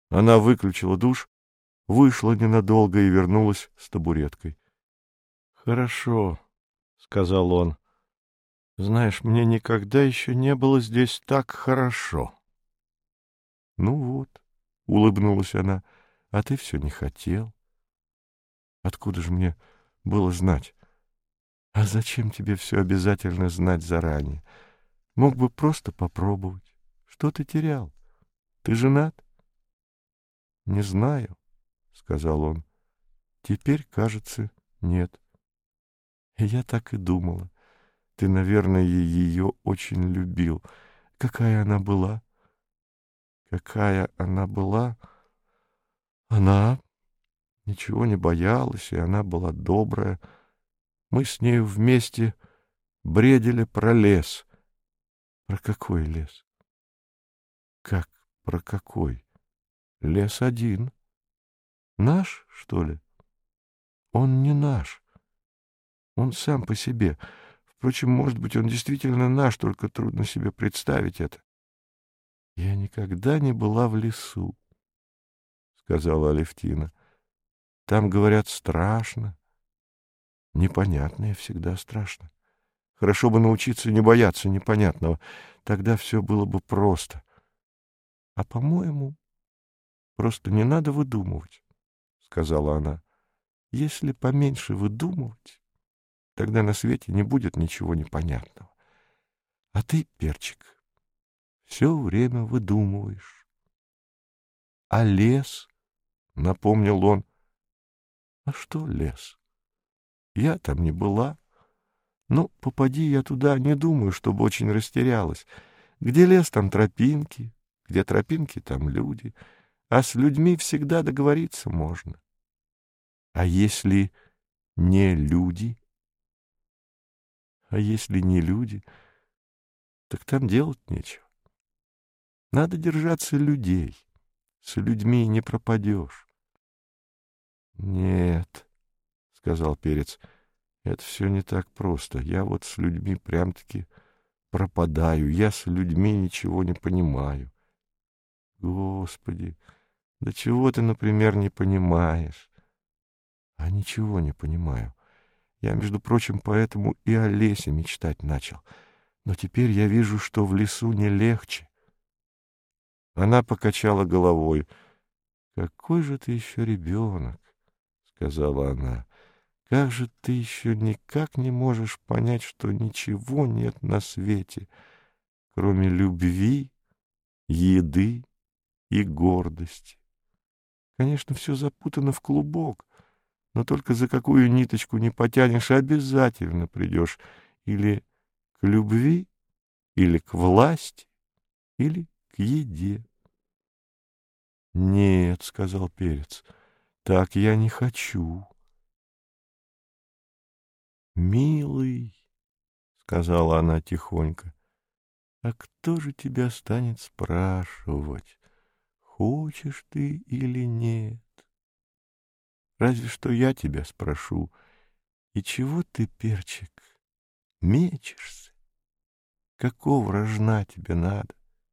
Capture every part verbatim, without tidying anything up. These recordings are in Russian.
Она выключила душ, вышла ненадолго и вернулась с табуреткой. — Хорошо, — сказал он. — Знаешь, мне никогда еще не было здесь так хорошо. — Ну вот, — улыбнулась она, — а ты все не хотел. Откуда же мне было знать? А зачем тебе все обязательно знать заранее? Мог бы просто попробовать. Что ты терял? Ты женат? — Не знаю, — сказал он. — Теперь, кажется, нет. Я так и думала. Ты, наверное, ее очень любил. Какая она была? Какая она была? Она ничего не боялась, и она была добрая. Мы с нею вместе бредили про лес. Про какой лес? Как про какой? Лес один. Наш, что ли? Он не наш. Он сам по себе. Впрочем, может быть, он действительно наш, только трудно себе представить это. — Я никогда не была в лесу, — сказала Алевтина. — Там, говорят, страшно. Непонятное всегда страшно. Хорошо бы научиться не бояться непонятного. Тогда все было бы просто. А, по-моему, просто не надо выдумывать, — сказала она. Если поменьше выдумывать, тогда на свете не будет ничего непонятного. А ты, перчик, все время выдумываешь. А лес, — напомнил он. А что лес? Я там не была. Ну, попади я туда, не думаю, чтобы очень растерялась. Где лес, там тропинки, где тропинки, там люди. А с людьми всегда договориться можно. А если не люди? А если не люди, так там делать нечего. Надо держаться людей. С людьми не пропадешь. — Нет, — сказал Перец, — это все не так просто. Я вот с людьми прям-таки пропадаю. Я с людьми ничего не понимаю. Господи, да чего ты, например, не понимаешь? А ничего не понимаю. Я, между прочим, поэтому и о лесе мечтать начал. Но теперь я вижу, что в лесу не легче. Она покачала головой. — Какой же ты еще ребенок, — сказала она. — Как же ты еще никак не можешь понять, что ничего нет на свете, кроме любви, еды и гордости. Конечно, все запутано в клубок, но только за какую ниточку не потянешь, обязательно придешь или к любви, или к власти, или к еде. — Нет, — сказал Перец, — так я не хочу. — Милый, — сказала она тихонько, — а кто же тебя станет спрашивать, хочешь ты или нет? Разве что я тебя спрошу, и чего ты, перчик, мечешься? Какого рожна тебе надо?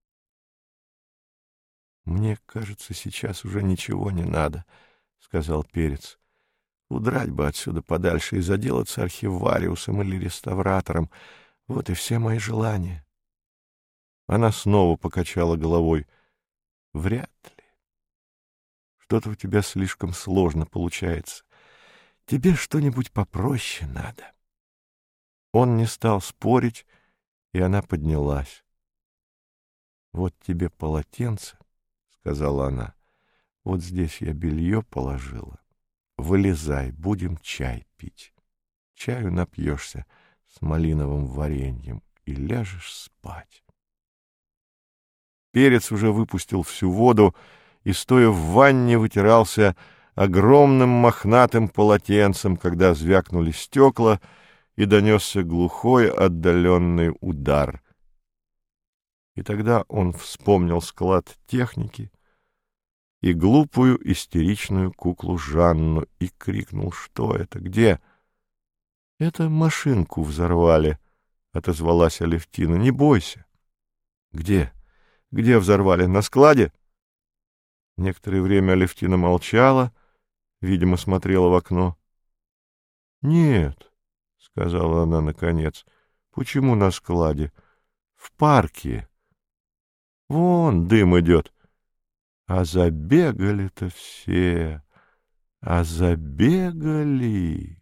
— Мне кажется, сейчас уже ничего не надо, — сказал Перец. — Удрать бы отсюда подальше и заделаться архивариусом или реставратором. Вот и все мои желания. Она снова покачала головой. — Вряд ли. Что-то у тебя слишком сложно получается. Тебе что-нибудь попроще надо. Он не стал спорить, и она поднялась. — Вот тебе полотенце, — сказала она. — Вот здесь я белье положила. Вылезай, будем чай пить. Чаю напьешься с малиновым вареньем и ляжешь спать. Перец уже выпустил всю воду и, стоя в ванне, вытирался огромным мохнатым полотенцем, когда звякнули стекла и донесся глухой отдаленный удар. И тогда он вспомнил склад техники и глупую истеричную куклу Жанну и крикнул: «Что это? Где?» «Это машинку взорвали», — отозвалась Алевтина. «Не бойся». «Где? Где взорвали? На складе?» Некоторое время Алевтина молчала, видимо, смотрела в окно. — Нет, — сказала она наконец, — почему на складе? В парке. Вон дым идет. А забегали-то все, а забегали.